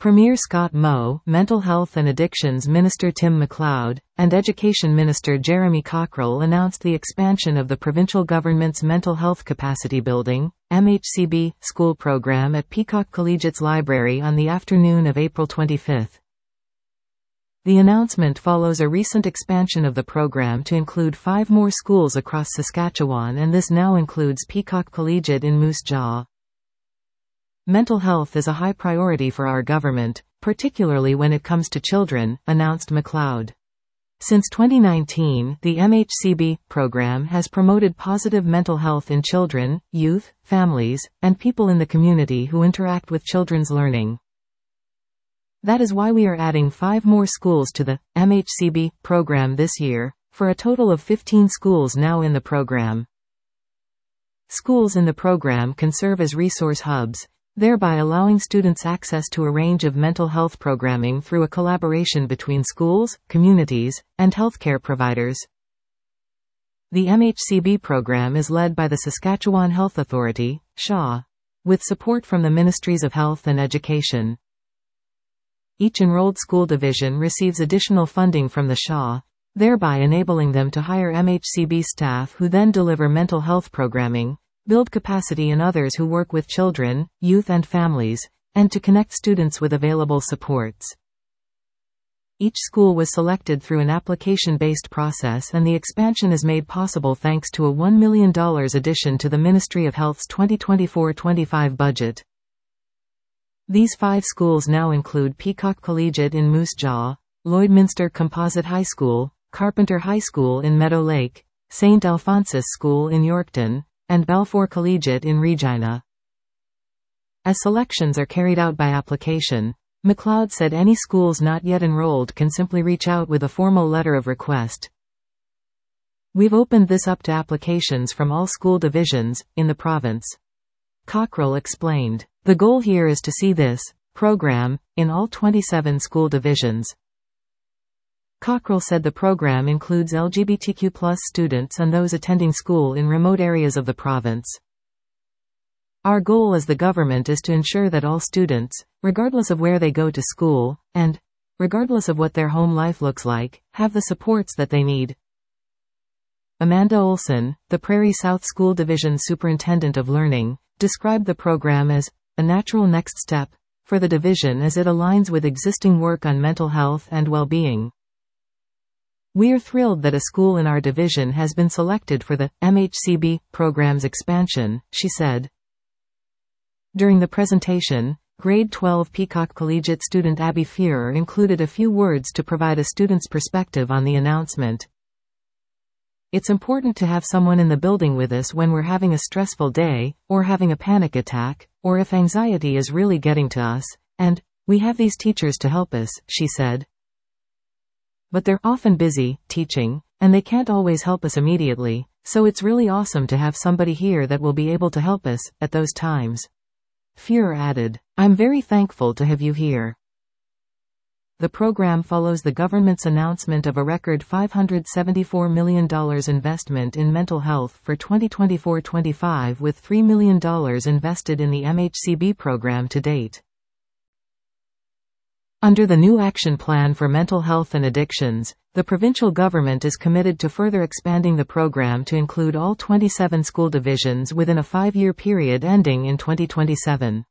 Premier Scott Moe, Mental Health and Addictions Minister Tim MacLeod, and Education Minister Jeremy Cockrell announced the expansion of the provincial government's Mental Health Capacity Building (MHCB) school program at Peacock Collegiate's library on the afternoon of April 25. The announcement follows a recent expansion of the program to include 5 more schools across Saskatchewan, and this now includes Peacock Collegiate in Moose Jaw. Mental health is a high priority for our government, particularly when it comes to children, announced MacLeod. Since 2019, the MHCB program has promoted positive mental health in children, youth, families, and people in the community who interact with children's learning. That is why we are adding 5 more schools to the MHCB program this year, for a total of 15 schools now in the program. Schools in the program can serve as resource hubs, thereby allowing students access to a range of mental health programming through a collaboration between schools, communities, and healthcare providers. The MHCB program is led by the Saskatchewan Health Authority, SHA, with support from the Ministries of Health and Education. Each enrolled school division receives additional funding from the SHA, thereby enabling them to hire MHCB staff who then deliver mental health programming, build capacity in others who work with children, youth and families, and to connect students with available supports. Each school was selected through an application-based process, and the expansion is made possible thanks to a $1 million addition to the Ministry of Health's 2024-25 budget. These 5 schools now include Peacock Collegiate in Moose Jaw, Lloydminster Composite High School, Carpenter High School in Meadow Lake, St. Alphonsus School in Yorkton, and Balfour Collegiate in Regina. As selections are carried out by application, MacLeod said any schools not yet enrolled can simply reach out with a formal letter of request. We've opened this up to applications from all school divisions in the province. Cockrell explained. The goal here is to see this program in all 27 school divisions. Cockrell said the program includes LGBTQ+ students and those attending school in remote areas of the province. Our goal as the government is to ensure that all students, regardless of where they go to school, and regardless of what their home life looks like, have the supports that they need. Amanda Olson, the Prairie South School Division Superintendent of Learning, described the program as a natural next step for the division as it aligns with existing work on mental health and well-being. We are thrilled that a school in our division has been selected for the MHCB program's expansion, she said. During the presentation, Grade 12 Peacock Collegiate student Abby Fuhrer included a few words to provide a student's perspective on the announcement. It's important to have someone in the building with us when we're having a stressful day, or having a panic attack, or if anxiety is really getting to us, and we have these teachers to help us, she said. But they're often busy, teaching, and they can't always help us immediately, so it's really awesome to have somebody here that will be able to help us at those times. Fuhrer added, I'm very thankful to have you here. The program follows the government's announcement of a record $574 million investment in mental health for 2024-25, with $3 million invested in the MHCB program to date. Under the new Action Plan for Mental Health and Addictions, the provincial government is committed to further expanding the program to include all 27 school divisions within a 5-year period ending in 2027.